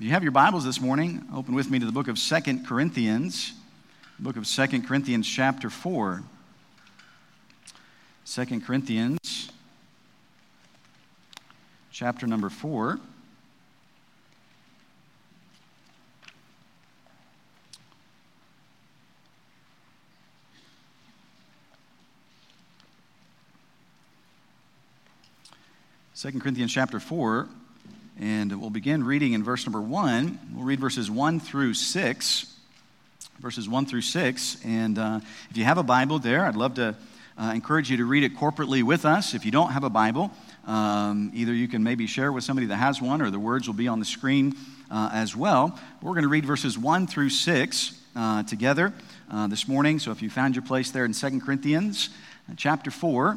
If you have your Bibles this morning, open with me to the book of 2 Corinthians, book of 2 Corinthians chapter 4. 2 Corinthians chapter number 4. Second Corinthians chapter 4, and we'll begin reading in verse number 1. We'll read verses 1 through 6. Verses 1 through 6. And if you have a Bible there, I'd love to encourage you to read it corporately with us. If you don't have a Bible, either you can maybe share with somebody that has one, or the words will be on the screen as well. We're going to read verses 1 through 6 together this morning. So if you found your place there in 2 Corinthians chapter 4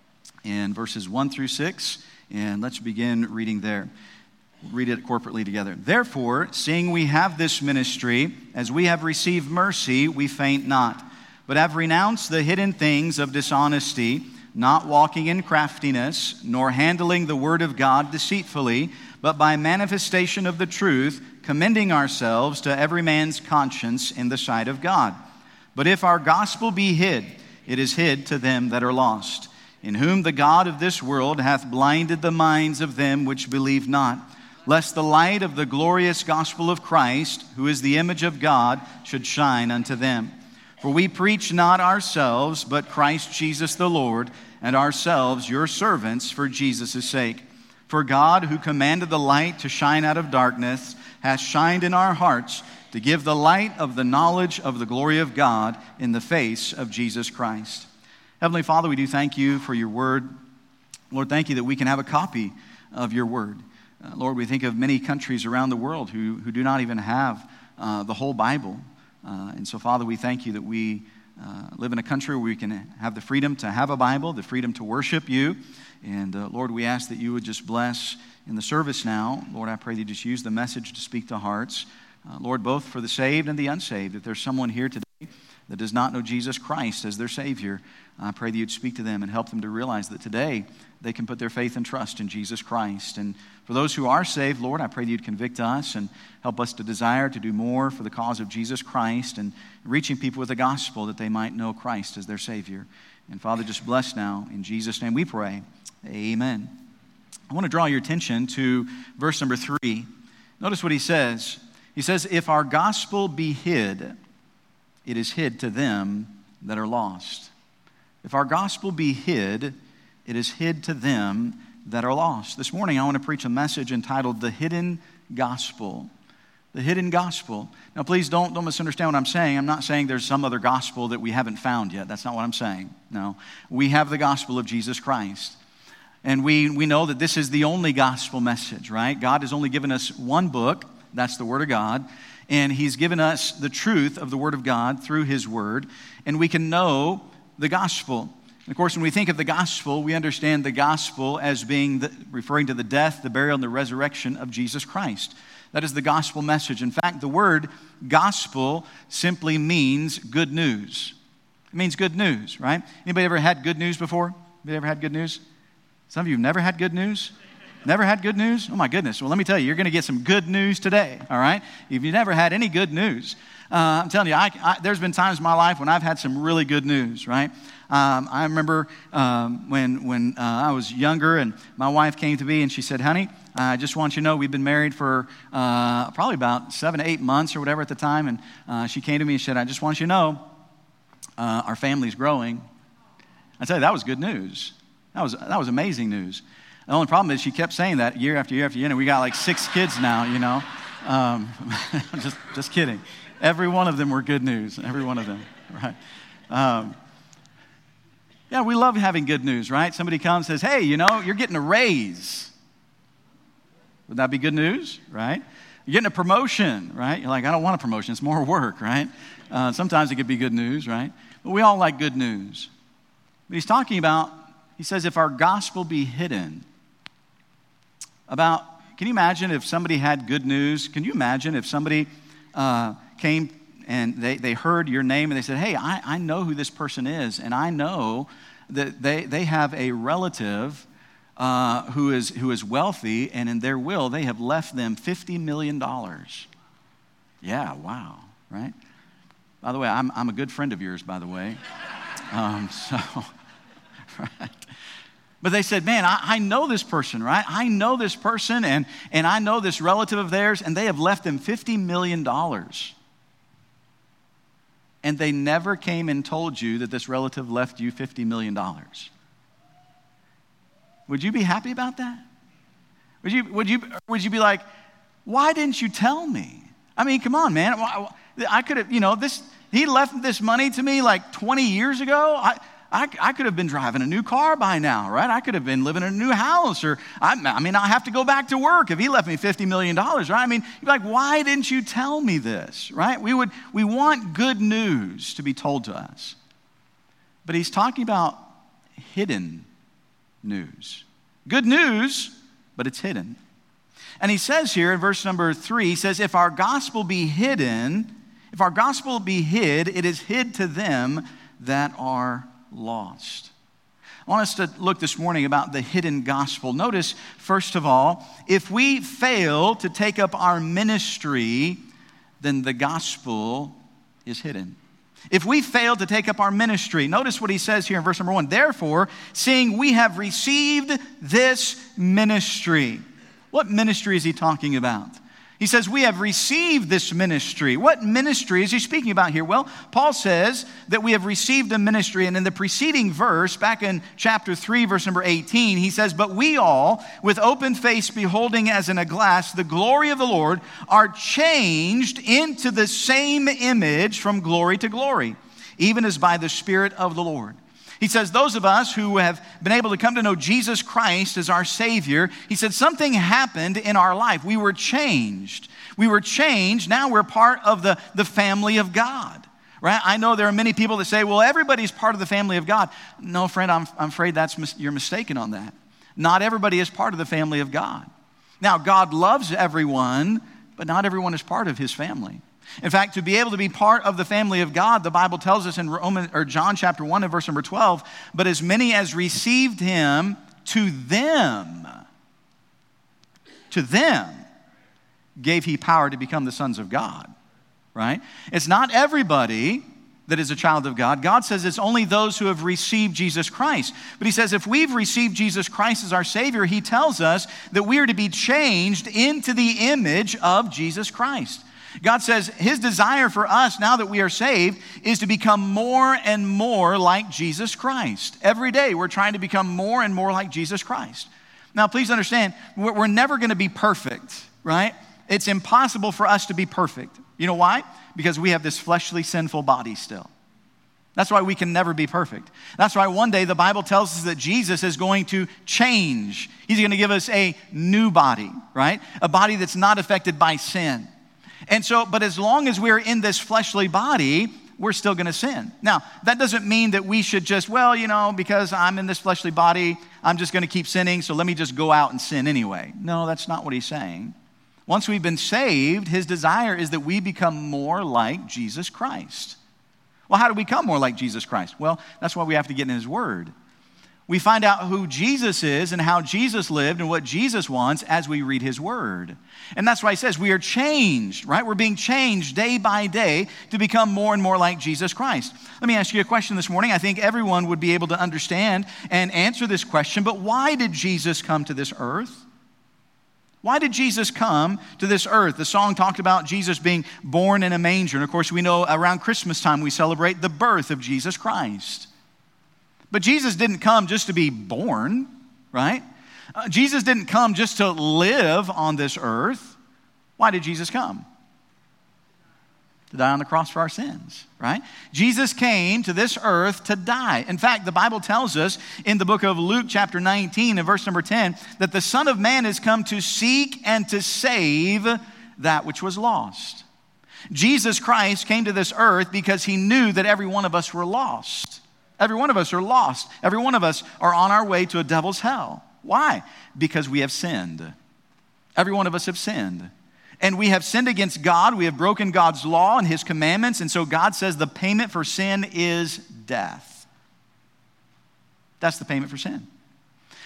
and verses 1 through 6, and let's begin reading there. We'll read it corporately together. Therefore, seeing we have this ministry, as we have received mercy, we faint not, but have renounced the hidden things of dishonesty, not walking in craftiness, nor handling the word of God deceitfully, but by manifestation of the truth, commending ourselves to every man's conscience in the sight of God. But if our gospel be hid, it is hid to them that are lost, in whom the God of this world hath blinded the minds of them which believe not, lest the light of the glorious gospel of Christ, who is the image of God, should shine unto them. For we preach not ourselves, but Christ Jesus the Lord, and ourselves your servants for Jesus' sake. For God, who commanded the light to shine out of darkness, hath shined in our hearts to give the light of the knowledge of the glory of God in the face of Jesus Christ. Heavenly Father, we do thank you for your word. Lord, thank you that we can have a copy of your word. Lord, we think of many countries around the world who do not even have the whole Bible. And so, Father, we thank you that we live in a country where we can have the freedom to have a Bible, the freedom to worship you. And Lord, we ask that you would just bless in the service now. Lord, I pray that you just use the message to speak to hearts. Lord, both for the saved and the unsaved. If there's someone here today that does not know Jesus Christ as their Savior, I pray that you'd speak to them and help them to realize that today they can put their faith and trust in Jesus Christ. And for those who are saved, Lord, I pray that you'd convict us and help us to desire to do more for the cause of Jesus Christ and reaching people with the gospel that they might know Christ as their Savior. And Father, just bless now. In Jesus' name we pray. Amen. I want to draw your attention to verse number 3. Notice what he says. He says, if our gospel be hid, it is hid to them that are lost. If our gospel be hid, it is hid to them that are lost. This morning I want to preach a message entitled The Hidden Gospel. The Hidden Gospel. Now please don't misunderstand what I'm saying. I'm not saying there's some other gospel that we haven't found yet. That's not what I'm saying. No. We have the gospel of Jesus Christ. And we know that this is the only gospel message, right? God has only given us one book. That's the Word of God. And He's given us the truth of the Word of God through His Word. And we can know the gospel. And of course, when we think of the gospel, we understand the gospel as being referring to the death, the burial, and the resurrection of Jesus Christ. That is the gospel message. In fact, the word gospel simply means good news. It means good news, right? Anybody ever had good news before? Anybody ever had good news? Some of you have never had good news? Never had good news? Oh my goodness. Well, let me tell you, you're going to get some good news today, all right? If you've never had any good news, I'm telling you, there's been times in my life when I've had some really good news, right? I remember when I was younger and my wife came to me and she said, honey, I just want you to know we've been married for probably about 7 to 8 months or whatever at the time. And she came to me and said, I just want you to know our family's growing. I tell you, that was good news. That was amazing news. The only problem is she kept saying that year after year after year. And we got like 6 kids now, you know. Just kidding. Every one of them were good news. Every one of them, right? Yeah, we love having good news, right? Somebody comes and says, hey, you know, you're getting a raise. Would that be good news, right? You're getting a promotion, right? You're like, I don't want a promotion. It's more work, right? Sometimes it could be good news, right? But we all like good news. But he's talking about, he says, if our gospel be hidden. Can you imagine if somebody had good news? Can you imagine if somebody came and they heard your name and they said, hey, I know who this person is, and I know that they have a relative who is wealthy, and in their will, they have left them $50 million. Yeah, wow, right? By the way, I'm a good friend of yours, by the way. Right. But they said, man, I know this person, right? I know this person, and I know this relative of theirs, and they have left them $50 million. And they never came and told you that this relative left you $50 million. Would you be happy about that? Would you be like, why didn't you tell me? I mean, come on, man. I could have, he left this money to me like 20 years ago. I could have been driving a new car by now, right? I could have been living in a new house, or I have to go back to work if he left me $50 million, right? I mean, you're like, why didn't you tell me this, right? We want good news to be told to us. But he's talking about hidden news. Good news, but it's hidden. And he says here in verse number 3, he says, if our gospel be hid, it is hid to them that are lost. I want us to look this morning about the hidden gospel. Notice, first of all, if we fail to take up our ministry, then the gospel is hidden. If we fail to take up our ministry, notice what he says here in verse number 1. Therefore, seeing we have received this ministry. What ministry is he talking about? He says, we have received this ministry. What ministry is he speaking about here? Well, Paul says that we have received a ministry. And in the preceding verse, back in chapter 3, verse number 18, he says, but we all, with open face, beholding as in a glass the glory of the Lord, are changed into the same image from glory to glory, even as by the Spirit of the Lord. He says, those of us who have been able to come to know Jesus Christ as our Savior, he said, something happened in our life. We were changed. Now we're part of the family of God, right? I know there are many people that say, well, everybody's part of the family of God. No, friend, I'm afraid you're mistaken on that. Not everybody is part of the family of God. Now, God loves everyone, but not everyone is part of his family. In fact, to be able to be part of the family of God, the Bible tells us in John chapter 1 and verse number 12, but as many as received him, to them gave he power to become the sons of God, right? It's not everybody that is a child of God. God says it's only those who have received Jesus Christ. But he says if we've received Jesus Christ as our Savior, he tells us that we are to be changed into the image of Jesus Christ. God says his desire for us now that we are saved is to become more and more like Jesus Christ. Every day we're trying to become more and more like Jesus Christ. Now please understand, we're never going to be perfect, right? It's impossible for us to be perfect. You know why? Because we have this fleshly, sinful body still. That's why we can never be perfect. That's why one day the Bible tells us that Jesus is going to change. He's going to give us a new body, right? A body that's not affected by sin. And so, but as long as we're in this fleshly body, we're still going to sin. Now, that doesn't mean that we should just, because I'm in this fleshly body, I'm just going to keep sinning, so let me just go out and sin anyway. No, that's not what he's saying. Once we've been saved, his desire is that we become more like Jesus Christ. Well, how do we become more like Jesus Christ? Well, that's why we have to get in his word. We find out who Jesus is and how Jesus lived and what Jesus wants as we read his word. And that's why he says we are changed, right? We're being changed day by day to become more and more like Jesus Christ. Let me ask you a question this morning. I think everyone would be able to understand and answer this question, but why did Jesus come to this earth? Why did Jesus come to this earth? The song talked about Jesus being born in a manger. And of course, we know around Christmas time we celebrate the birth of Jesus Christ. But Jesus didn't come just to be born, right? Jesus didn't come just to live on this earth. Why did Jesus come? To die on the cross for our sins, right? Jesus came to this earth to die. In fact, the Bible tells us in the book of Luke chapter 19 and verse number 10 that the Son of Man has come to seek and to save that which was lost. Jesus Christ came to this earth because he knew that every one of us were lost. Every one of us are lost. Every one of us are on our way to a devil's hell. Why? Because we have sinned. Every one of us have sinned. And we have sinned against God. We have broken God's law and his commandments. And so God says the payment for sin is death. That's the payment for sin.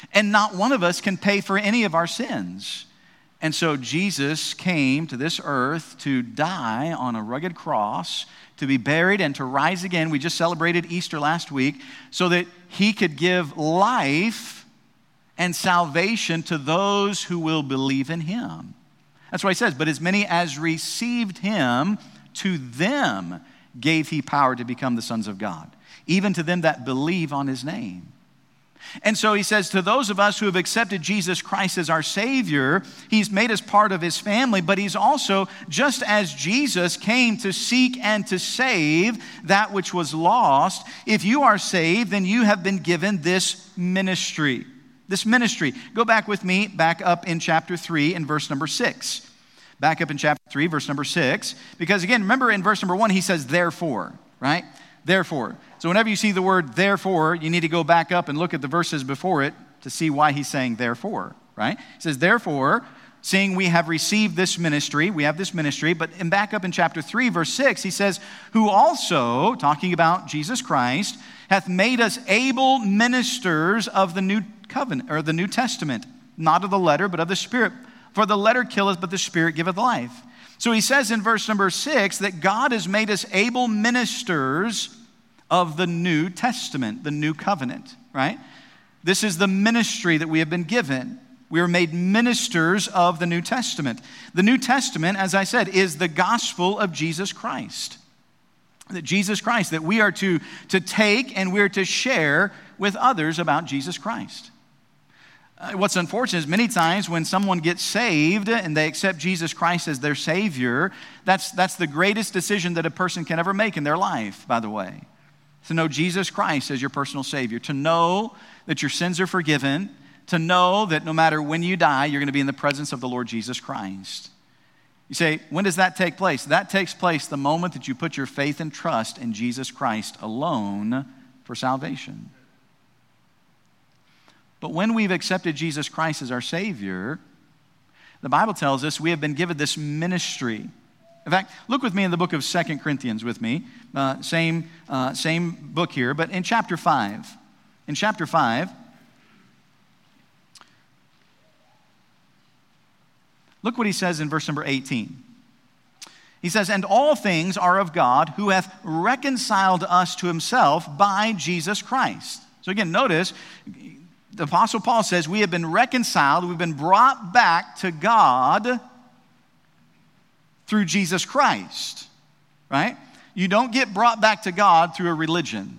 And not one of us can pay for any of our sins. And so Jesus came to this earth to die on a rugged cross, to be buried and to rise again. We just celebrated Easter last week, so that he could give life and salvation to those who will believe in him. That's why he says, but as many as received him, to them gave he power to become the sons of God, even to them that believe on his name. And so he says, to those of us who have accepted Jesus Christ as our Savior, he's made us part of his family, but he's also, just as Jesus came to seek and to save that which was lost, if you are saved, then you have been given this ministry. This ministry. Go back with me, back up in chapter 3 and verse number 6. Back up in chapter 3, verse number 6. Because again, remember in verse number 1, he says, therefore, right? Therefore. So whenever you see the word therefore, you need to go back up and look at the verses before it to see why he's saying therefore, right? He says, therefore, seeing we have received this ministry, we have this ministry, but back up in chapter 3, verse 6, he says, who also, talking about Jesus Christ, hath made us able ministers of the new covenant, or the New Testament, not of the letter, but of the Spirit. For the letter killeth, but the Spirit giveth life. So he says in verse number 6 that God has made us able ministers of the New Testament, the new covenant, right? This is the ministry that we have been given. We are made ministers of the New Testament. The New Testament, as I said, is the gospel of Jesus Christ. That Jesus Christ, that we are to take and we're to share with others about Jesus Christ. What's unfortunate is many times when someone gets saved and they accept Jesus Christ as their Savior, that's the greatest decision that a person can ever make in their life, by the way. To know Jesus Christ as your personal Savior, to know that your sins are forgiven, to know that no matter when you die, you're going to be in the presence of the Lord Jesus Christ. You say, when does that take place? That takes place the moment that you put your faith and trust in Jesus Christ alone for salvation. But when we've accepted Jesus Christ as our Savior, the Bible tells us we have been given this ministry. In fact, look with me in the book of 2 Corinthians with me. Same book here, but in chapter 5. In chapter 5, look what he says in verse number 18. He says, and all things are of God, who hath reconciled us to himself by Jesus Christ. So again, notice, the Apostle Paul says we have been reconciled, we've been brought back to God through Jesus Christ, right? You don't get brought back to God through a religion.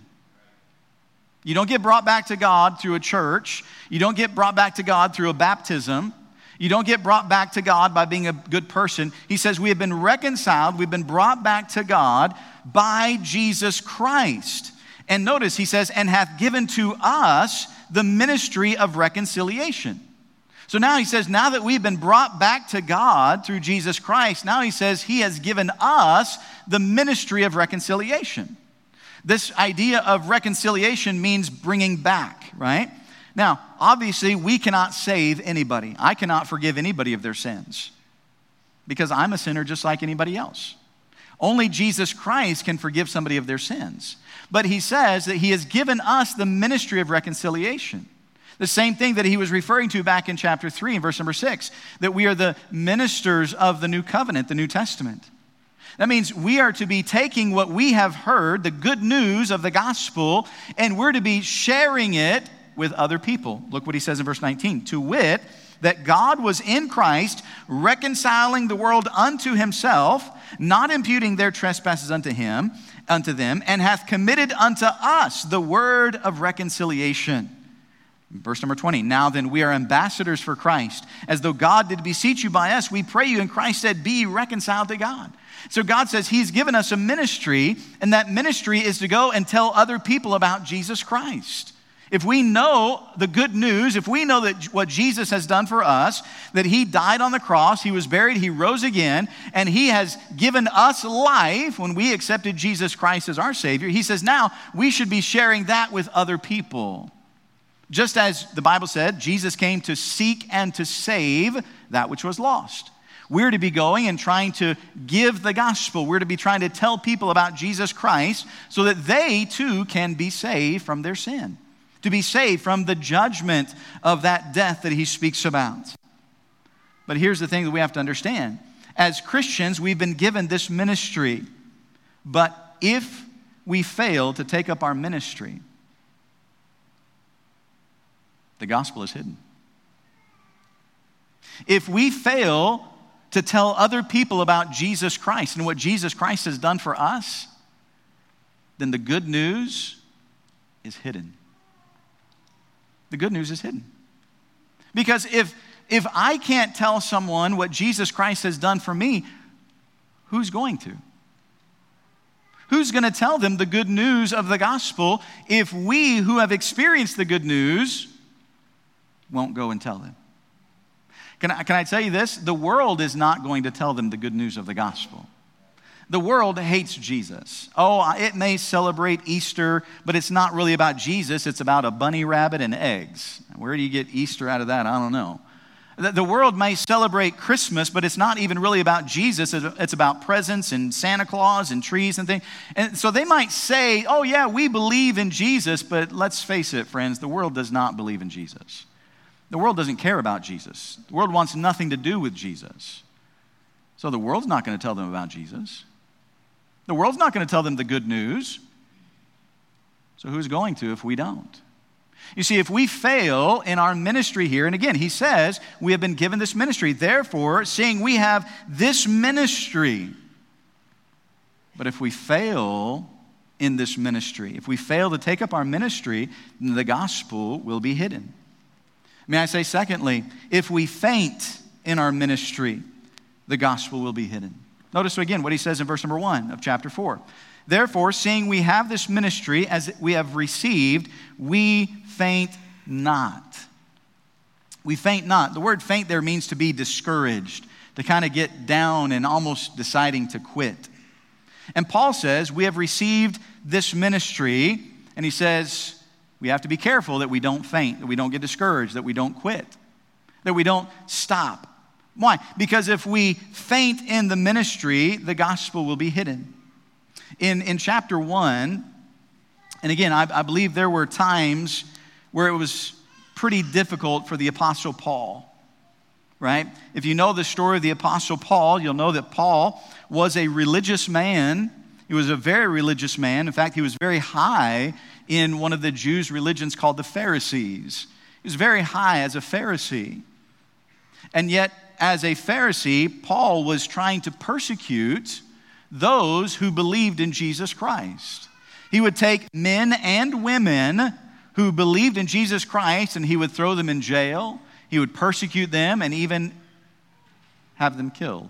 You don't get brought back to God through a church. You don't get brought back to God through a baptism. You don't get brought back to God by being a good person. He says we have been reconciled, we've been brought back to God by Jesus Christ. And notice he says, and hath given to us the ministry of reconciliation. So now he says, now that we've been brought back to God through Jesus Christ, now he says he has given us the ministry of reconciliation. This idea of reconciliation means bringing back, right? Now, obviously, we cannot save anybody. I cannot forgive anybody of their sins because I'm a sinner just like anybody else. Only Jesus Christ can forgive somebody of their sins. But he says that he has given us the ministry of reconciliation. The same thing that he was referring to back in chapter 3 and verse number 6, that we are the ministers of the new covenant, the New Testament. That means we are to be taking what we have heard, the good news of the gospel, and we're to be sharing it with other people. Look what he says in verse 19. To wit, that God was in Christ, reconciling the world unto himself, not imputing their trespasses unto them, and hath committed unto us the word of reconciliation. Verse number 20, now then we are ambassadors for Christ, as though God did beseech you by us, we pray you, and Christ said, be ye reconciled to God. So God says he's given us a ministry, and that ministry is to go and tell other people about Jesus Christ. If we know the good news, if we know that what Jesus has done for us, that he died on the cross, he was buried, he rose again, and he has given us life when we accepted Jesus Christ as our Savior, he says now we should be sharing that with other people. Just as the Bible said, Jesus came to seek and to save that which was lost. We're to be going and trying to give the gospel. We're to be trying to tell people about Jesus Christ so that they too can be saved from their sin. to be saved from the judgment of that death that he speaks about. But here's the thing that we have to understand. As Christians, we've been given this ministry. But if we fail to take up our ministry, the gospel is hidden. If we fail to tell other people about Jesus Christ and what Jesus Christ has done for us, then the good news is hidden. The good news is hidden. Because if I can't tell someone what Jesus Christ has done for me, who's going to? Who's going to tell them the good news of the gospel if we who have experienced the good news won't go and tell them? Can I tell you this? The world is not going to tell them the good news of the gospel. The world hates Jesus. Oh, it may celebrate Easter, but it's not really about Jesus. It's about a bunny rabbit and eggs. Where do you get Easter out of that? I don't know. The world may celebrate Christmas, but it's not even really about Jesus. It's about presents and Santa Claus and trees and things. And so they might say, oh yeah, we believe in Jesus, but let's face it, friends, the world does not believe in Jesus. The world doesn't care about Jesus. The world wants nothing to do with Jesus. So the world's not going to tell them about Jesus. The world's not going to tell them the good news. So who's going to if we don't? You see, if we fail in our ministry here, and again, he says, we have been given this ministry. Therefore, seeing we have this ministry, but if we fail in this ministry, if we fail to take up our ministry, then the gospel will be hidden. May I say, secondly, if we faint in our ministry, the gospel will be hidden. Notice again what he says in verse number 1 of chapter 4. Therefore, seeing we have this ministry as we have received, we faint not. We faint not. The word faint there means to be discouraged, to kind of get down and almost deciding to quit. And Paul says we have received this ministry, and he says we have to be careful that we don't faint, that we don't get discouraged, that we don't quit, that we don't stop. Why? Because if we faint in the ministry, the gospel will be hidden. In chapter 1, and again, I believe there were times where it was pretty difficult for the Apostle Paul, right? If you know the story of the Apostle Paul, you'll know that Paul was a religious man. He was a very religious man. In fact, he was very high in one of the Jews' religions called the Pharisees. He was very high as a Pharisee. And yet, as a Pharisee, Paul was trying to persecute those who believed in Jesus Christ. He would take men and women who believed in Jesus Christ and he would throw them in jail. He would persecute them and even have them killed.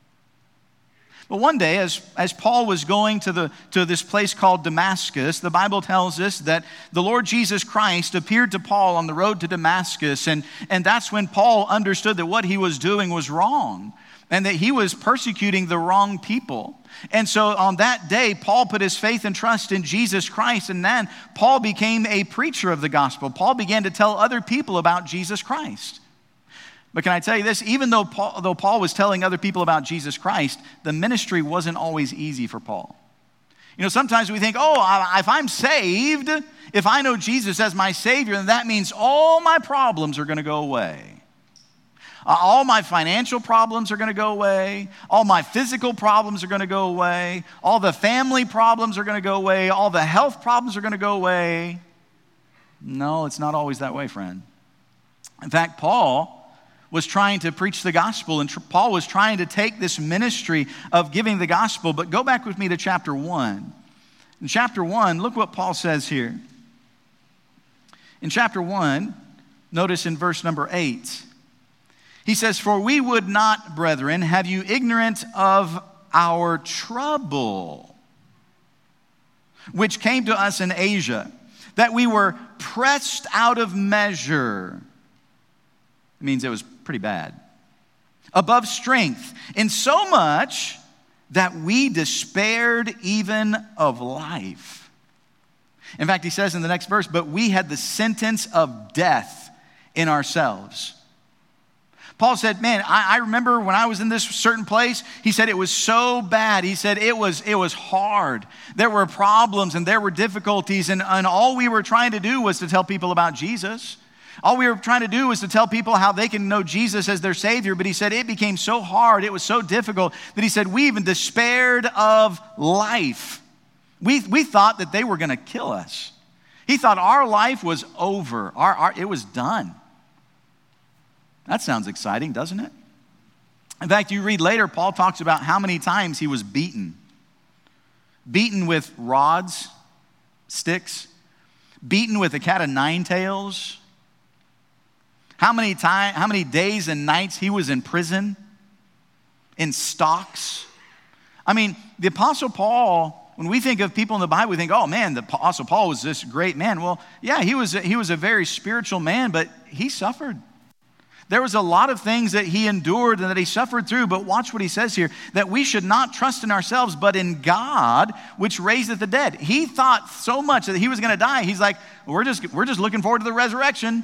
But one day, as Paul was going to this place called Damascus, the Bible tells us that the Lord Jesus Christ appeared to Paul on the road to Damascus, and that's when Paul understood that what he was doing was wrong, and that he was persecuting the wrong people. And so on that day, Paul put his faith and trust in Jesus Christ, and then Paul became a preacher of the gospel. Paul began to tell other people about Jesus Christ. But can I tell you this? Even though Paul was telling other people about Jesus Christ, the ministry wasn't always easy for Paul. You know, sometimes we think, if I'm saved, if I know Jesus as my Savior, then that means all my problems are going to go away. All my financial problems are going to go away. All my physical problems are going to go away. All the family problems are going to go away. All the health problems are going to go away. No, it's not always that way, friend. In fact, Paul was trying to preach the gospel, and Paul was trying to take this ministry of giving the gospel. But go back with me to chapter 1. In chapter 1, look what Paul says here. In chapter 1, notice in verse number 8, he says, "For we would not, brethren, have you ignorant of our trouble, which came to us in Asia, that we were pressed out of measure." It means it was pretty bad. "Above strength, in so much that we despaired even of life." In fact, he says in the next verse, "But we had the sentence of death in ourselves." Paul said, man, I remember when I was in this certain place, he said it was so bad. He said it was hard. There were problems and there were difficulties, and all we were trying to do was to tell people about Jesus. All we were trying to do was to tell people how they can know Jesus as their Savior, but he said it became so hard, it was so difficult, that he said we even despaired of life. We thought that they were going to kill us. He thought our life was over, it was done. That sounds exciting, doesn't it? In fact, you read later, Paul talks about how many times he was beaten. Beaten with rods, sticks, beaten with a cat of nine tails. How many days and nights he was in prison, in stocks. I mean, the Apostle Paul, when we think of people in the Bible, we think, oh man, the Apostle Paul was this great man. Well, yeah, he was a very spiritual man, but he suffered. There was a lot of things that he endured and that he suffered through, but watch what he says here, that we should not trust in ourselves, but in God, which raiseth the dead. He thought so much that he was going to die. He's like, we're just looking forward to the resurrection.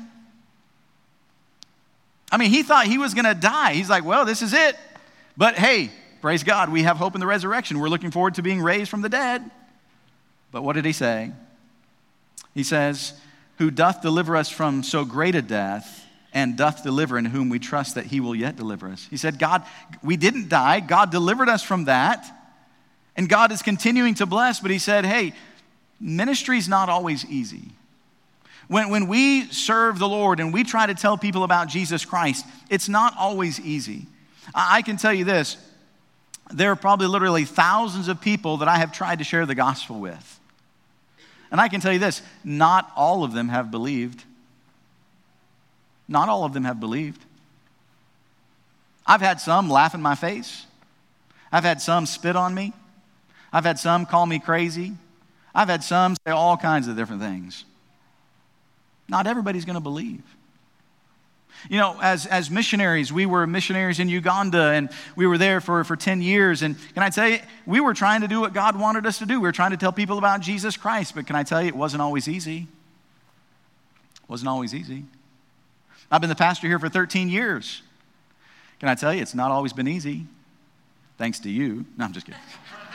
I mean, he thought he was going to die. He's like, well, this is it. But hey, praise God, we have hope in the resurrection. We're looking forward to being raised from the dead. But what did he say? He says, who doth deliver us from so great a death, and doth deliver, in whom we trust that he will yet deliver us. He said, God, we didn't die. God delivered us from that. And God is continuing to bless. But he said, hey, ministry's not always easy. When we serve the Lord and we try to tell people about Jesus Christ, it's not always easy. I can tell you this. There are probably literally thousands of people that I have tried to share the gospel with. And I can tell you this, not all of them have believed. Not all of them have believed. I've had some laugh in my face. I've had some spit on me. I've had some call me crazy. I've had some say all kinds of different things. Not everybody's going to believe. You know, as missionaries, we were missionaries in Uganda, and we were there for 10 years. And can I tell you, we were trying to do what God wanted us to do. We were trying to tell people about Jesus Christ. But can I tell you, it wasn't always easy. It wasn't always easy. I've been the pastor here for 13 years. Can I tell you, it's not always been easy. Thanks to you. No, I'm just kidding.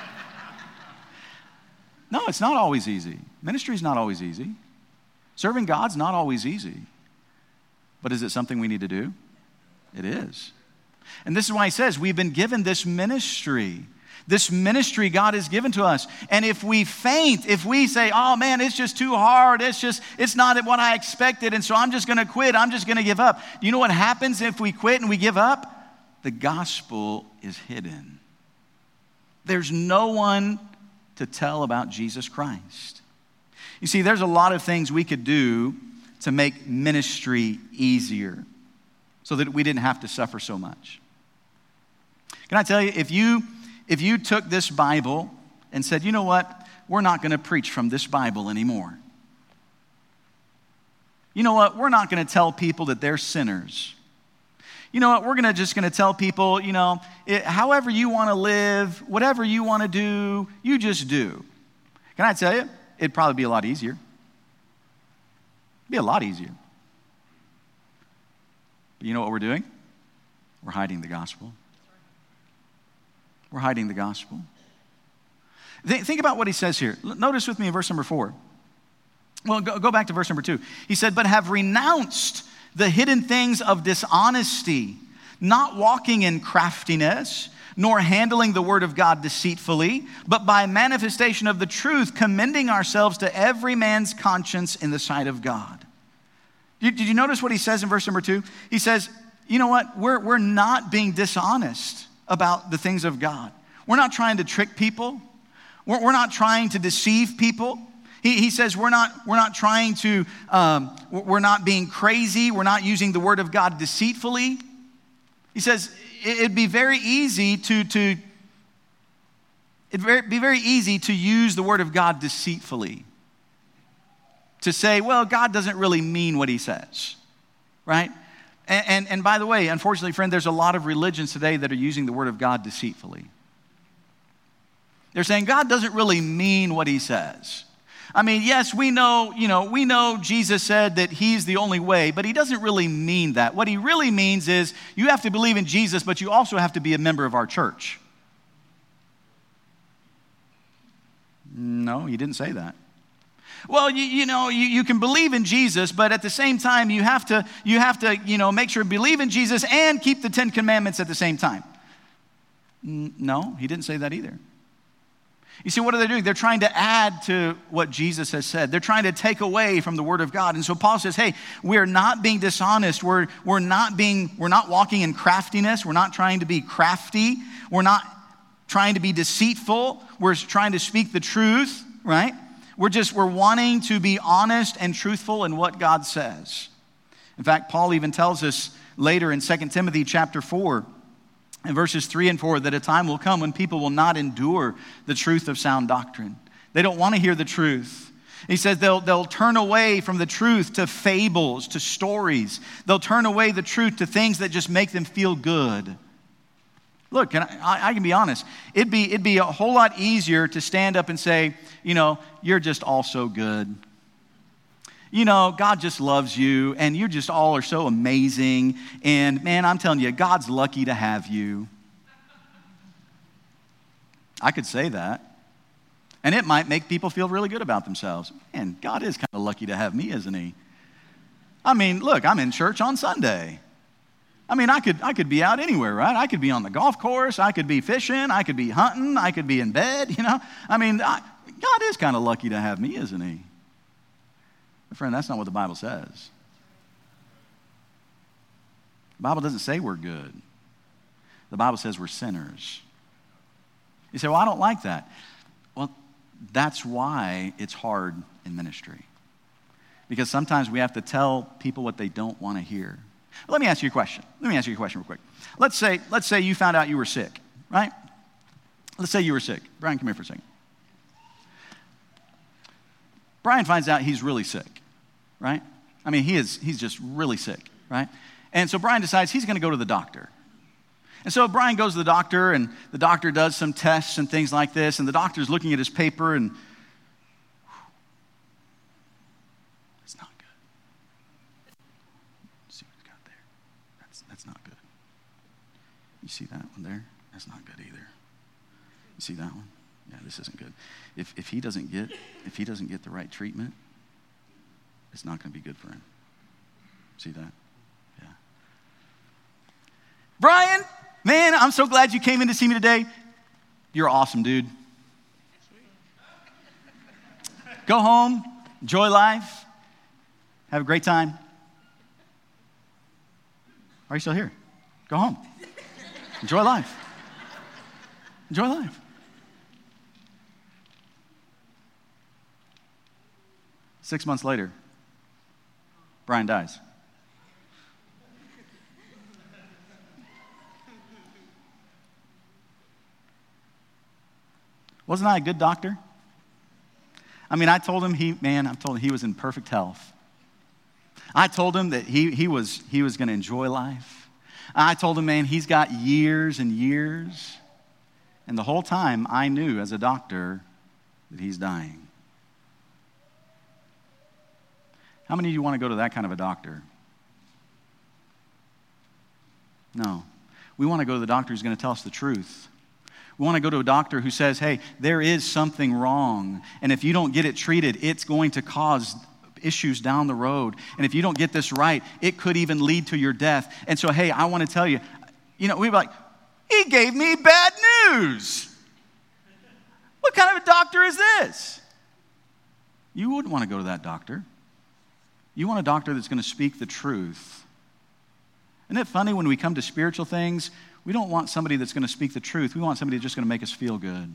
No, it's not always easy. Ministry's not always easy. Serving God's not always easy. But is it something we need to do? It is. And this is why he says we've been given this ministry. This ministry God has given to us. And if we faint, if we say, oh man, it's just too hard, it's not what I expected, and so I'm just going to quit, I'm just going to give up. You know what happens if we quit and we give up? The gospel is hidden. There's no one to tell about Jesus Christ. You see, there's a lot of things we could do to make ministry easier so that we didn't have to suffer so much. Can I tell you, if you took this Bible and said, you know what, we're not going to preach from this Bible anymore. You know what, we're not going to tell people that they're sinners. You know what, we're just going to tell people, however you want to live, whatever you want to do, you just do. Can I tell you, it'd probably be a lot easier. It'd be a lot easier. But you know what we're doing? We're hiding the gospel. We're hiding the gospel. Think about what he says here. Notice with me in verse number 4. Well, go back to verse number 2. He said, but have renounced the hidden things of dishonesty, not walking in craftiness, nor handling the word of God deceitfully, but by manifestation of the truth, commending ourselves to every man's conscience in the sight of God. Did you notice what he says in verse number 2? He says, you know what? We're not being dishonest about the things of God. We're not trying to trick people. We're not trying to deceive people. He says we're not trying to, we're not being crazy. We're not using the word of God deceitfully. He says it'd be very easy to use the word of God deceitfully. To say, well, God doesn't really mean what he says, right? And by the way, unfortunately, friend, there's a lot of religions today that are using the word of God deceitfully. They're saying God doesn't really mean what he says. I mean, yes, we know Jesus said that he's the only way, but he doesn't really mean that. What he really means is you have to believe in Jesus, but you also have to be a member of our church. No, he didn't say that. Well, you can believe in Jesus, but at the same time, you have to make sure to believe in Jesus and keep the 10 Commandments at the same time. No, he didn't say that either. You see, what are they doing? They're trying to add to what Jesus has said. They're trying to take away from the Word of God. And so Paul says, hey, we're not being dishonest. We're not walking in craftiness. We're not trying to be crafty. We're not trying to be deceitful. We're trying to speak the truth, right? We're wanting to be honest and truthful in what God says. In fact, Paul even tells us later in 2 Timothy chapter 4, in verses 3 and 4, that a time will come when people will not endure the truth of sound doctrine. They don't want to hear the truth. He says they'll turn away from the truth to fables, to stories. They'll turn away the truth to things that just make them feel good. Look, I can be honest. It'd be a whole lot easier to stand up and say, you're just all so good. God just loves you, and you just all are so amazing. And man, I'm telling you, God's lucky to have you. I could say that. And it might make people feel really good about themselves. Man, God is kind of lucky to have me, isn't he? I mean, look, I'm in church on Sunday. I mean, I could be out anywhere, right? I could be on the golf course. I could be fishing. I could be hunting. I could be in bed, I mean, God is kind of lucky to have me, isn't he? My friend, that's not what the Bible says. The Bible doesn't say we're good. The Bible says we're sinners. You say, well, I don't like that. Well, that's why it's hard in ministry. Because sometimes we have to tell people what they don't want to hear. Let me ask you a question. Real quick. Let's say you found out you were sick, right? Let's say you were sick. Brian, come here for a second. Brian finds out he's really sick, right? I mean, he's just really sick, right? And so Brian decides he's going to go to the doctor. And so Brian goes to the doctor, and the doctor does some tests and things like this, and the doctor's looking at his paper, and it's not good. Let's see what he's got there. That's not good. You see that one there? That's not good either. You see that one? Yeah, this isn't good. If he doesn't get the right treatment, it's not going to be good for him. See that? Yeah. Brian, man, I'm so glad you came in to see me today. You're awesome, dude. Go home, enjoy life, have a great time. Are you still here? Go home. Enjoy life. Enjoy life. 6 months later, Brian dies. Wasn't I a good doctor? I mean, I told him he was in perfect health. I told him that he was going to enjoy life. I told him, man, he's got years and years. And the whole time I knew as a doctor that he's dying. How many of you want to go to that kind of a doctor? No. We want to go to the doctor who's going to tell us the truth. We want to go to a doctor who says, hey, there is something wrong, and if you don't get it treated, it's going to cause issues down the road. And if you don't get this right, it could even lead to your death. And so, hey, I want to tell you, we'd be like, he gave me bad news. What kind of a doctor is this? You wouldn't want to go to that doctor. You want a doctor that's going to speak the truth. Isn't it funny when we come to spiritual things, we don't want somebody that's going to speak the truth. We want somebody that's just going to make us feel good.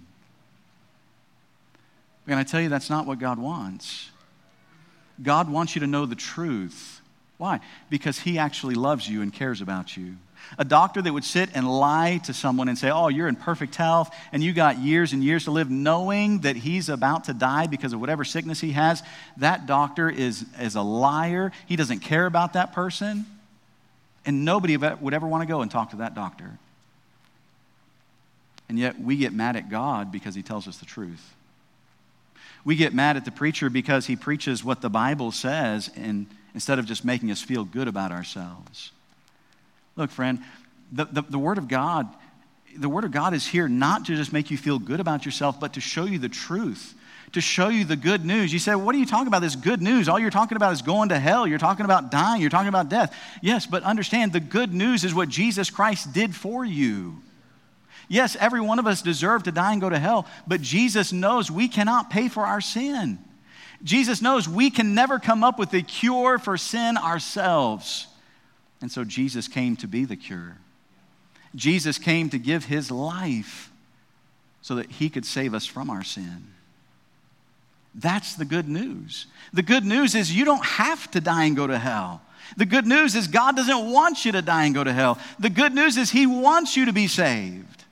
And I tell you, that's not what God wants. God wants you to know the truth. Why? Because he actually loves you and cares about you. A doctor that would sit and lie to someone and say, oh, you're in perfect health and you got years and years to live, knowing that he's about to die because of whatever sickness he has, that doctor is a liar. He doesn't care about that person. And nobody would ever want to go and talk to that doctor. And yet we get mad at God because he tells us the truth. We get mad at the preacher because he preaches what the Bible says and instead of just making us feel good about ourselves. Look, friend, the Word of God, is here not to just make you feel good about yourself, but to show you the truth, to show you the good news. You say, what are you talking about, this good news? All you're talking about is going to hell. You're talking about dying. You're talking about death. Yes, but understand, the good news is what Jesus Christ did for you. Yes, every one of us deserve to die and go to hell, but Jesus knows we cannot pay for our sin. Jesus knows we can never come up with a cure for sin ourselves. And so Jesus came to be the cure. Jesus came to give his life so that he could save us from our sin. That's the good news. The good news is you don't have to die and go to hell. The good news is God doesn't want you to die and go to hell. The good news is he wants you to be saved.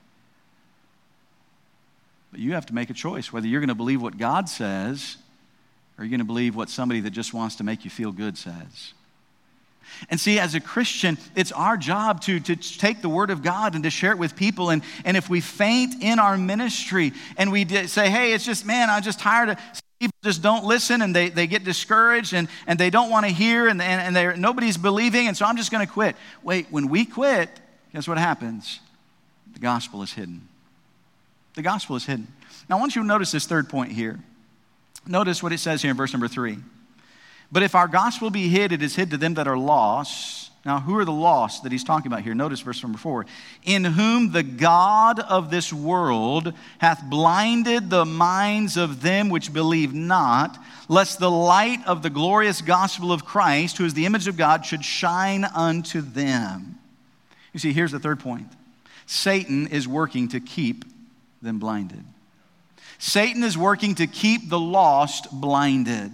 But you have to make a choice whether you're going to believe what God says or you're going to believe what somebody that just wants to make you feel good says. And see, as a Christian, it's our job to take the Word of God and to share it with people. And if we faint in our ministry and we say, hey, it's just, man, I'm just tired of, people just don't listen and they get discouraged and they don't want to hear and nobody's believing and so I'm just going to quit. Wait, when we quit, guess what happens? The gospel is hidden. The gospel is hidden. Now, I want you to notice this third point here. Notice what it says here in verse number 3. But if our gospel be hid, it is hid to them that are lost. Now, who are the lost that he's talking about here? Notice verse number 4. In whom the God of this world hath blinded the minds of them which believe not, lest the light of the glorious gospel of Christ, who is the image of God, should shine unto them. You see, here's the third point. Satan is working to keep them blinded. Satan is working to keep the lost blinded.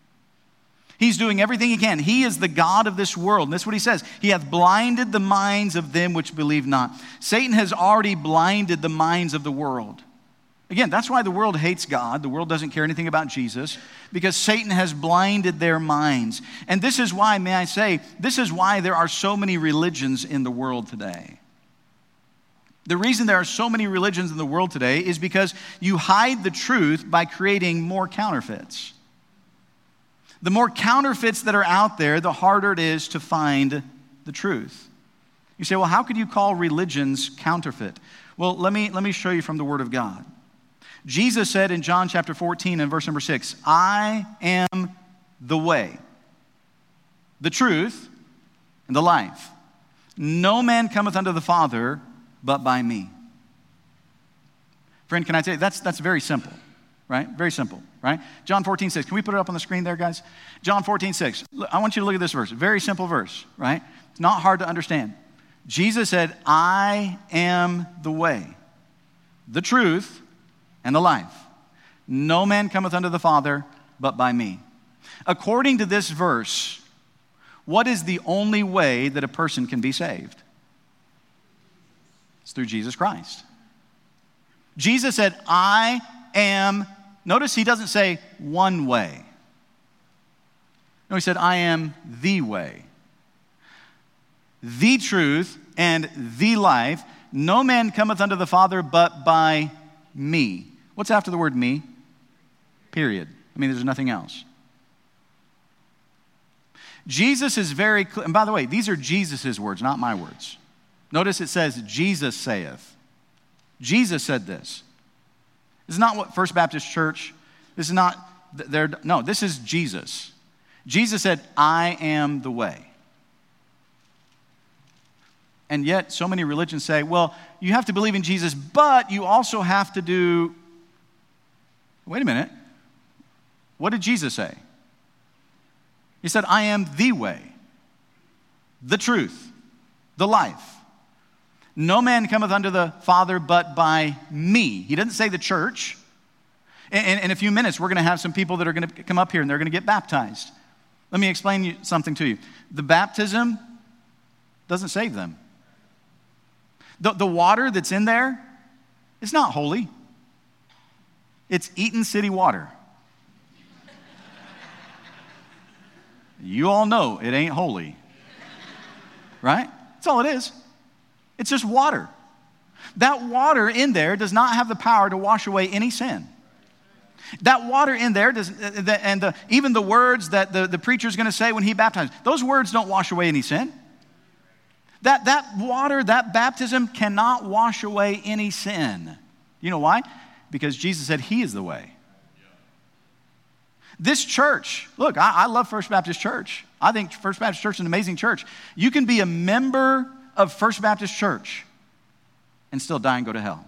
He's doing everything he can. He is the God of this world. And that's what he says. He hath blinded the minds of them which believe not. Satan has already blinded the minds of the world. Again, that's why the world hates God. The world doesn't care anything about Jesus, because Satan has blinded their minds. And this is why, may I say, this is why there are so many religions in the world today. The reason there are so many religions in the world today is because you hide the truth by creating more counterfeits. The more counterfeits that are out there, the harder it is to find the truth. You say, well, how could you call religions counterfeit? Well, let me show you from the Word of God. Jesus said in John chapter 14 and verse number 6, I am the way, the truth, and the life. No man cometh unto the Father but by me. Friend, can I tell you, that's very simple, right? Very simple, right? John 14:6. Can we put it up on the screen there, guys? John 14:6. I want you to look at this verse. Very simple verse, right? It's not hard to understand. Jesus said, I am the way, the truth, and the life. No man cometh unto the Father but by me. According to this verse, what is the only way that a person can be saved? It's through Jesus Christ. Jesus said, I am, notice he doesn't say one way. No, he said, I am the way, the truth, and the life. No man cometh unto the Father but by me. What's after the word me? Period. I mean, there's nothing else. Jesus is very clear, and by the way, these are Jesus' words, not my words. Notice it says, Jesus saith. Jesus said this. This is not what First Baptist Church, this is not, no, this is Jesus. Jesus said, I am the way. And yet, so many religions say, well, you have to believe in Jesus, but you also have to do, wait a minute. What did Jesus say? He said, I am the way, the truth, the life. No man cometh unto the Father but by me. He doesn't say the church. In a few minutes, we're going to have some people that are going to come up here and they're going to get baptized. Let me explain something to you. The baptism doesn't save them. The water that's in there is not holy. It's Eaton City water. You all know it ain't holy. Right? That's all it is. It's just water. That water in there does not have the power to wash away any sin. That water in there, even the words that the preacher is going to say when he baptizes, those words don't wash away any sin. That water, that baptism cannot wash away any sin. You know why? Because Jesus said he is the way. This church, look, I love First Baptist Church. I think First Baptist Church is an amazing church. You can be a member of First Baptist Church and still die and go to hell.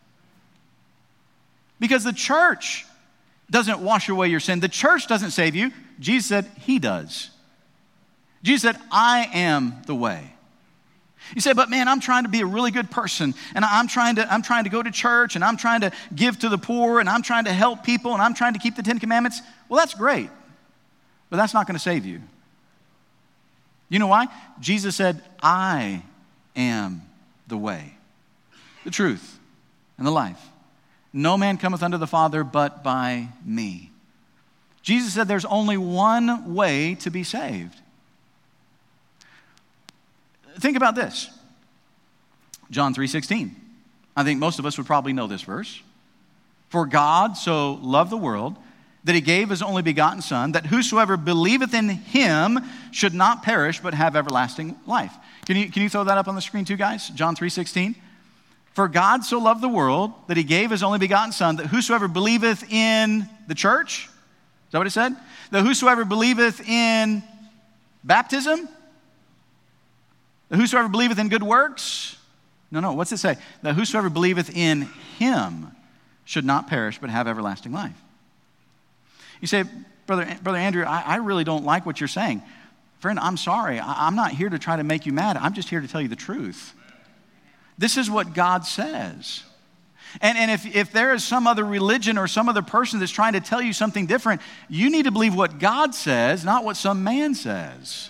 Because the church doesn't wash away your sin. The church doesn't save you. Jesus said he does. Jesus said, I am the way. You say, but man, I'm trying to be a really good person, and I'm trying to go to church, and I'm trying to give to the poor, and I'm trying to help people, and I'm trying to keep the 10 Commandments. Well, that's great, but that's not going to save you. You know why? Jesus said, I am the way, the truth, and the life. No man cometh unto the Father but by me. Jesus said there's only one way to be saved. Think about this. John 3:16. I think most of us would probably know this verse. For God so loved the world that he gave his only begotten Son, that whosoever believeth in him should not perish but have everlasting life. Can you throw that up on the screen too, guys? John 3:16. For God so loved the world that he gave his only begotten Son, that whosoever believeth in the church, is that what it said? That whosoever believeth in baptism, that whosoever believeth in good works, no, what's it say? That whosoever believeth in him should not perish but have everlasting life. You say, Brother Andrew, I really don't like what you're saying. Friend, I'm sorry. I'm not here to try to make you mad. I'm just here to tell you the truth. This is what God says. And if there is some other religion or some other person that's trying to tell you something different, you need to believe what God says, not what some man says.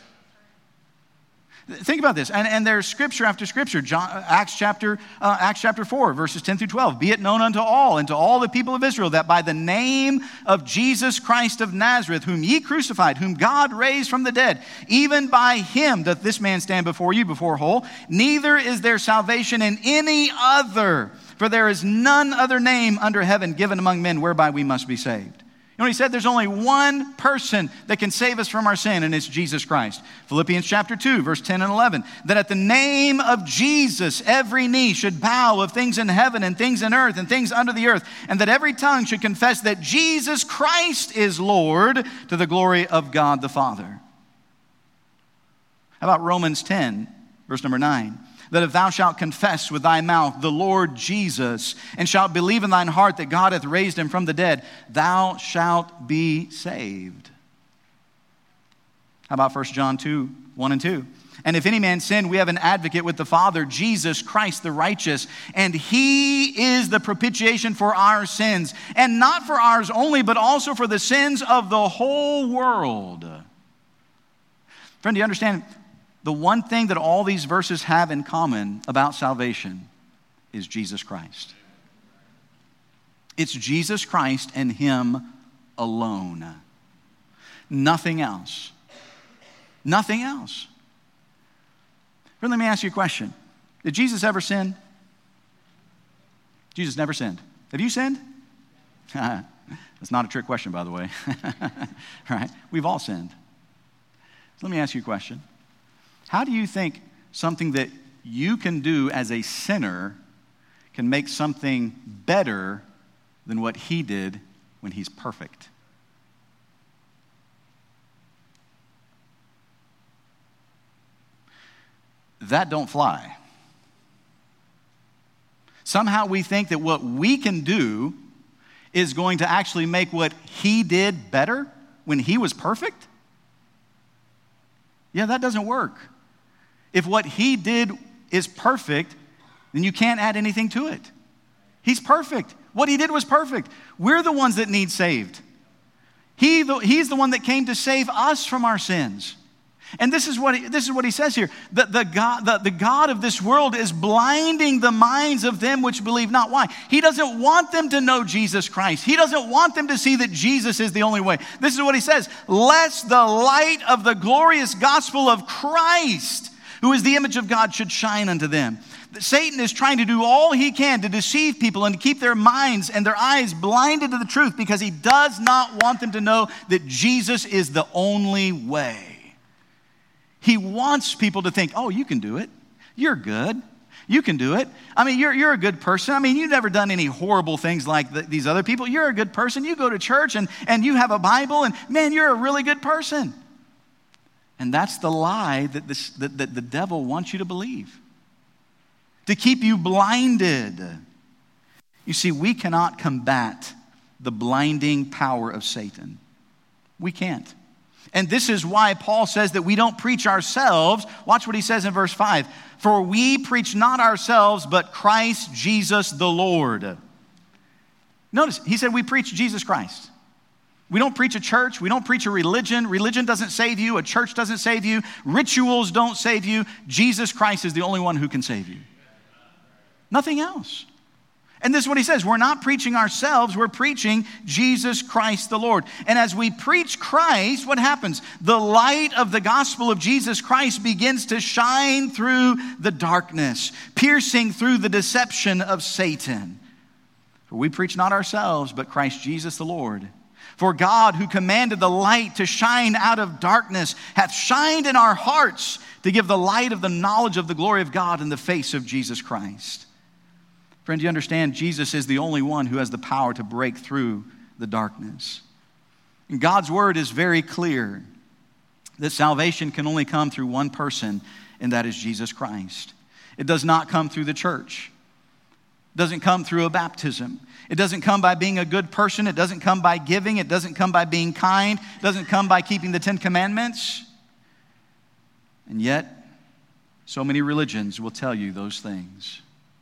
Think about this, and there's scripture after scripture. Acts chapter 4, verses 10 through 12. Be it known unto all, and to all the people of Israel, that by the name of Jesus Christ of Nazareth, whom ye crucified, whom God raised from the dead, even by him doth this man stand before you before whole. Neither is there salvation in any other, for there is none other name under heaven given among men whereby we must be saved. You know, he said there's only one person that can save us from our sin, and it's Jesus Christ. Philippians chapter 2, verse 10 and 11. That at the name of Jesus, every knee should bow of things in heaven and things in earth and things under the earth, and that every tongue should confess that Jesus Christ is Lord, to the glory of God the Father. How about Romans 10, verse number 9? That if thou shalt confess with thy mouth the Lord Jesus, and shalt believe in thine heart that God hath raised him from the dead, thou shalt be saved. How about 1 John 2, 1 and 2? And if any man sin, we have an advocate with the Father, Jesus Christ the righteous, and he is the propitiation for our sins, and not for ours only, but also for the sins of the whole world. Friend, do you understand? The one thing that all these verses have in common about salvation is Jesus Christ. It's Jesus Christ and him alone. Nothing else. Nothing else. Friend, let me ask you a question. Did Jesus ever sin? Jesus never sinned. Have you sinned? That's not a trick question, by the way. Right? We've all sinned. So let me ask you a question. How do you think something that you can do as a sinner can make something better than what he did when he's perfect? That don't fly. Somehow we think that what we can do is going to actually make what he did better when he was perfect? Yeah, that doesn't work. If what he did is perfect, then you can't add anything to it. He's perfect. What he did was perfect. We're the ones that need saved. He's the one that came to save us from our sins. And this is what he says here. The God of this world is blinding the minds of them which believe not. Why? He doesn't want them to know Jesus Christ. He doesn't want them to see that Jesus is the only way. This is what he says. Lest the light of the glorious gospel of Christ, who is the image of God, should shine unto them. Satan is trying to do all he can to deceive people and to keep their minds and their eyes blinded to the truth because he does not want them to know that Jesus is the only way. He wants people to think, oh, you can do it. You're good. You can do it. I mean, you're a good person. I mean, you've never done any horrible things like these other people. You're a good person. You go to church and you have a Bible and, man, you're a really good person. And that's the lie that the devil wants you to believe, to keep you blinded. You see, we cannot combat the blinding power of Satan. We can't. And this is why Paul says that we don't preach ourselves. Watch what he says in verse 5. For we preach not ourselves, but Christ Jesus the Lord. Notice, he said we preach Jesus Christ. We don't preach a church. We don't preach a religion. Religion doesn't save you. A church doesn't save you. Rituals don't save you. Jesus Christ is the only one who can save you. Nothing else. And this is what he says. We're not preaching ourselves. We're preaching Jesus Christ the Lord. And as we preach Christ, what happens? The light of the gospel of Jesus Christ begins to shine through the darkness, piercing through the deception of Satan. For we preach not ourselves, but Christ Jesus the Lord. For God, who commanded the light to shine out of darkness, hath shined in our hearts to give the light of the knowledge of the glory of God in the face of Jesus Christ. Friend, you understand Jesus is the only one who has the power to break through the darkness. And God's word is very clear that salvation can only come through one person, and that is Jesus Christ. It does not come through the church. It doesn't come through a baptism. It doesn't come by being a good person. It doesn't come by giving. It doesn't come by being kind. It doesn't come by keeping the 10 Commandments. And yet, so many religions will tell you those things.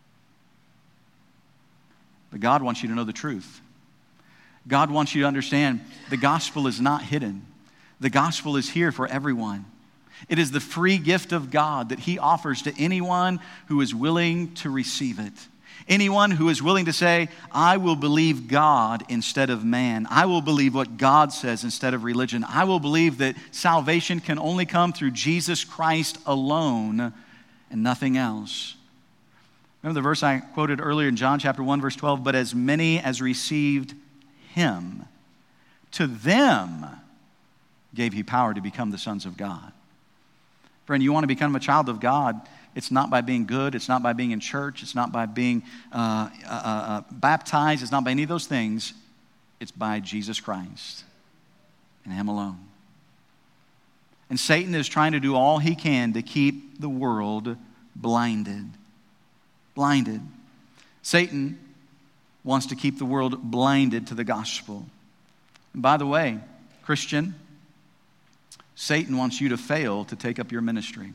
But God wants you to know the truth. God wants you to understand the gospel is not hidden. The gospel is here for everyone. It is the free gift of God that he offers to anyone who is willing to receive it. Anyone who is willing to say, I will believe God instead of man. I will believe what God says instead of religion. I will believe that salvation can only come through Jesus Christ alone and nothing else. Remember the verse I quoted earlier in John chapter 1, verse 12, but as many as received him, to them gave he power to become the sons of God. Friend, you want to become a child of God, it's not by being good, it's not by being in church, it's not by being baptized, it's not by any of those things. It's by Jesus Christ and him alone. And Satan is trying to do all he can to keep the world blinded. Blinded. Satan wants to keep the world blinded to the gospel. And by the way, Christian, Satan wants you to fail to take up your ministry.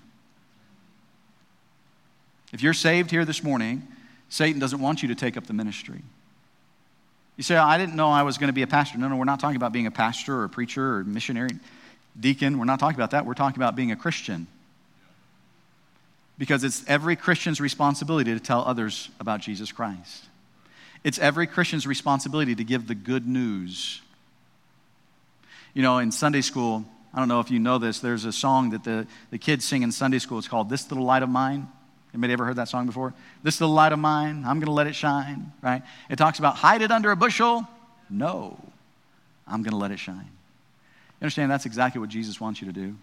If you're saved here this morning, Satan doesn't want you to take up the ministry. You say, I didn't know I was going to be a pastor. No, we're not talking about being a pastor or a preacher or missionary, deacon. We're not talking about that. We're talking about being a Christian. Because it's every Christian's responsibility to tell others about Jesus Christ. It's every Christian's responsibility to give the good news. You know, in Sunday school, I don't know if you know this, there's a song that the kids sing in Sunday school. It's called This Little Light of Mine. Anybody ever heard that song before? This little light of mine, I'm going to let it shine, right? It talks about hide it under a bushel. No, I'm going to let it shine. You understand that's exactly what Jesus wants you to do?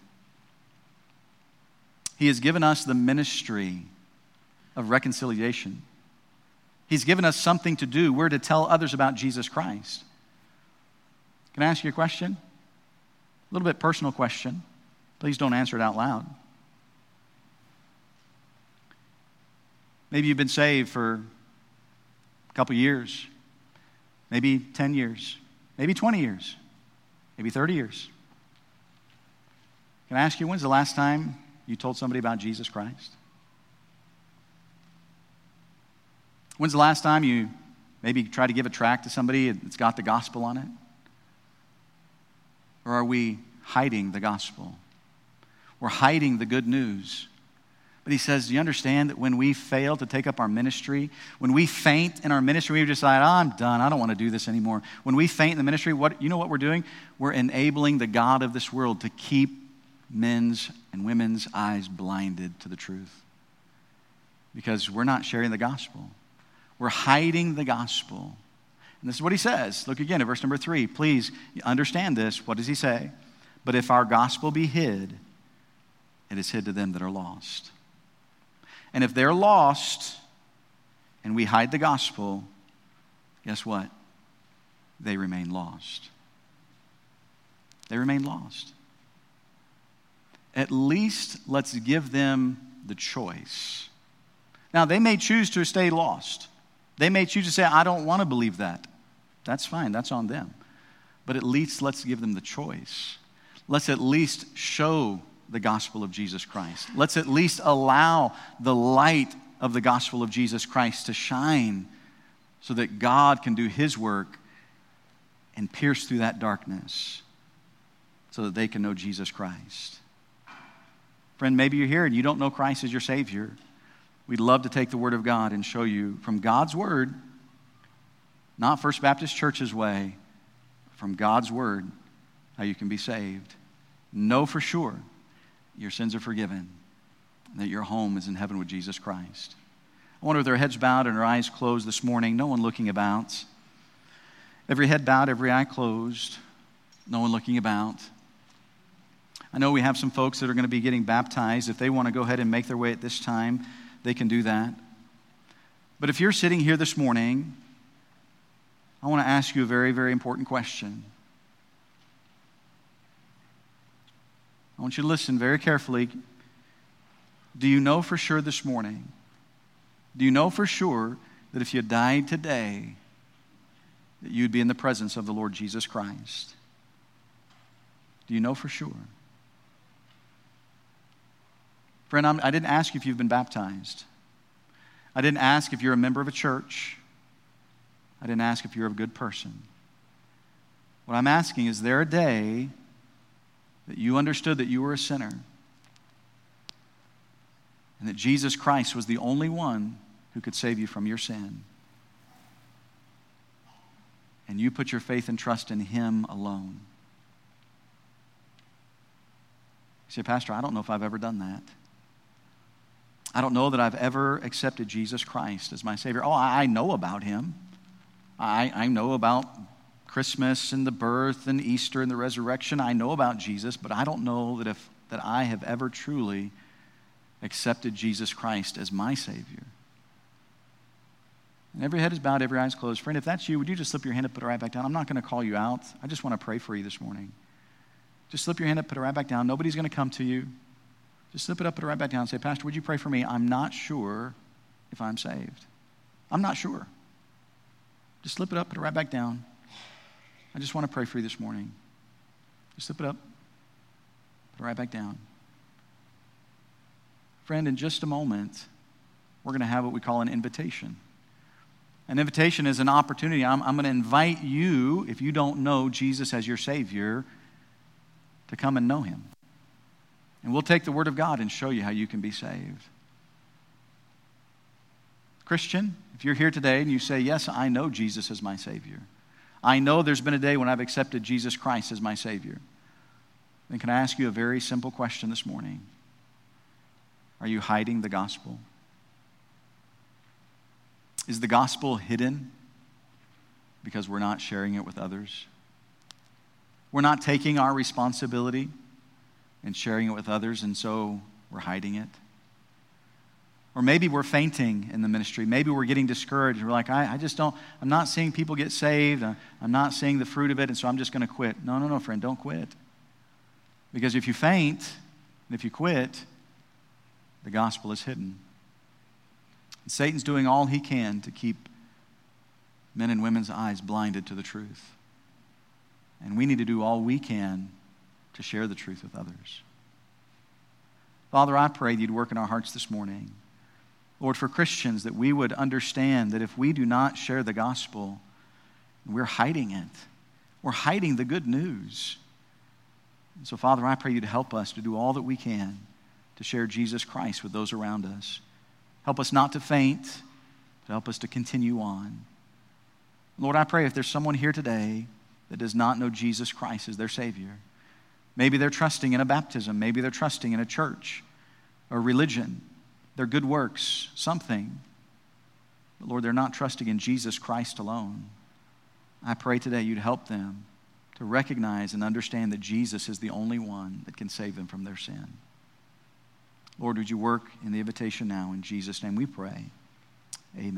He has given us the ministry of reconciliation. He's given us something to do. We're to tell others about Jesus Christ. Can I ask you a question? A little bit personal question. Please don't answer it out loud. Maybe you've been saved for a couple years, maybe 10 years, maybe 20 years, maybe 30 years. Can I ask you, when's the last time you told somebody about Jesus Christ? When's the last time you maybe tried to give a tract to somebody that's got the gospel on it? Or are we hiding the gospel? We're hiding the good news. But he says, do you understand that when we fail to take up our ministry, when we faint in our ministry, we decide, I'm done, I don't want to do this anymore. When we faint in the ministry, you know what we're doing? We're enabling the God of this world to keep men's and women's eyes blinded to the truth. Because we're not sharing the gospel. We're hiding the gospel. And this is what he says. Look again at verse number 3. Please understand this. What does he say? But if our gospel be hid, it is hid to them that are lost. And if they're lost and we hide the gospel, guess what? They remain lost. They remain lost. At least let's give them the choice. Now, they may choose to stay lost. They may choose to say, I don't want to believe that. That's fine. That's on them. But at least let's give them the choice. Let's at least show the gospel of Jesus Christ. Let's at least allow the light of the gospel of Jesus Christ to shine so that God can do his work and pierce through that darkness so that they can know Jesus Christ. Friend, maybe you're here and you don't know Christ as your Savior. We'd love to take the Word of God and show you from God's Word, not First Baptist Church's way, from God's Word, how you can be saved. Know for sure your sins are forgiven and that your home is in heaven with Jesus Christ. I wonder, with their heads bowed and their eyes closed this morning, no one looking about. Every head bowed, every eye closed, no one looking about. I know we have some folks that are going to be getting baptized. If they want to go ahead and make their way at this time, they can do that. But if you're sitting here this morning, I want to ask you a very, very important question. I want you to listen very carefully. Do you know for sure this morning? Do you know for sure that if you died today, that you'd be in the presence of the Lord Jesus Christ? Do you know for sure? Friend, I didn't ask you if you've been baptized. I didn't ask if you're a member of a church. I didn't ask if you're a good person. What I'm asking is there a day that you understood that you were a sinner and that Jesus Christ was the only one who could save you from your sin, and you put your faith and trust in him alone? You say, Pastor, I don't know if I've ever done that. I don't know that I've ever accepted Jesus Christ as my Savior. Oh, I know about him. I know about Christmas and the birth and Easter and the resurrection. I know about Jesus, but I don't know that I have ever truly accepted Jesus Christ as my Savior. And every head is bowed, every eye is closed. Friend, if that's you, would you just slip your hand up, put it right back down? I'm not going to call you out. I just want to pray for you this morning. Just slip your hand up, put it right back down. Nobody's going to come to you. Just slip it up, put it right back down and say, Pastor, would you pray for me? I'm not sure if I'm saved. I'm not sure. Just slip it up, put it right back down. I just want to pray for you this morning. Just slip it up, put it right back down. Friend, in just a moment, we're going to have what we call an invitation. An invitation is an opportunity. I'm going to invite you, if you don't know Jesus as your Savior, to come and know him. And we'll take the Word of God and show you how you can be saved. Christian, if you're here today and you say, yes, I know Jesus as my Savior. I know there's been a day when I've accepted Jesus Christ as my Savior. Then can I ask you a very simple question this morning? Are you hiding the gospel? Is the gospel hidden because we're not sharing it with others? We're not taking our responsibility and sharing it with others, and so we're hiding it. Or maybe we're fainting in the ministry. Maybe we're getting discouraged. We're like, I'm not seeing people get saved. I'm not seeing the fruit of it, and so I'm just going to quit. No, friend, don't quit. Because if you faint, and if you quit, the gospel is hidden. And Satan's doing all he can to keep men and women's eyes blinded to the truth. And we need to do all we can to share the truth with others. Father, I pray that you'd work in our hearts this morning. Lord, for Christians, that we would understand that if we do not share the gospel, we're hiding it. We're hiding the good news. And so, Father, I pray you'd help us to do all that we can to share Jesus Christ with those around us. Help us not to faint, to help us to continue on. Lord, I pray if there's someone here today that does not know Jesus Christ as their Savior, Maybe they're trusting in a baptism. Maybe they're trusting in a church or religion, their good works, something. But Lord, they're not trusting in Jesus Christ alone. I pray today you'd help them to recognize and understand that Jesus is the only one that can save them from their sin. Lord, would you work in the invitation now? In Jesus' name we pray. Amen.